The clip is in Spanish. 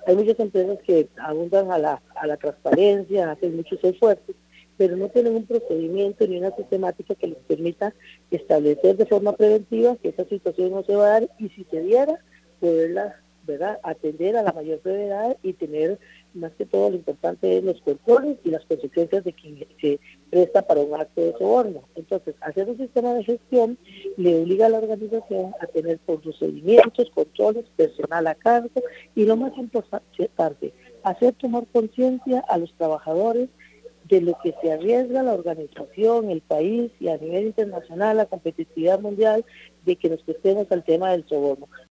Hay muchas empresas que abundan a la transparencia, hacen muchos esfuerzos, pero no tienen un procedimiento ni una sistemática que les permita establecer de forma preventiva que esa situación no se va a dar y si se diera, poderla, ¿verdad?, atender a la mayor brevedad y tener, más que todo, lo importante es los controles y las consecuencias de quien se presta para un acto de soborno. Entonces, hacer un sistema de gestión le obliga a la organización a tener procedimientos, controles, personal a cargo y lo más importante, hacer tomar conciencia a los trabajadores de lo que se arriesga la organización, el país y a nivel internacional, la competitividad mundial, de que nos prestemos al tema del soborno.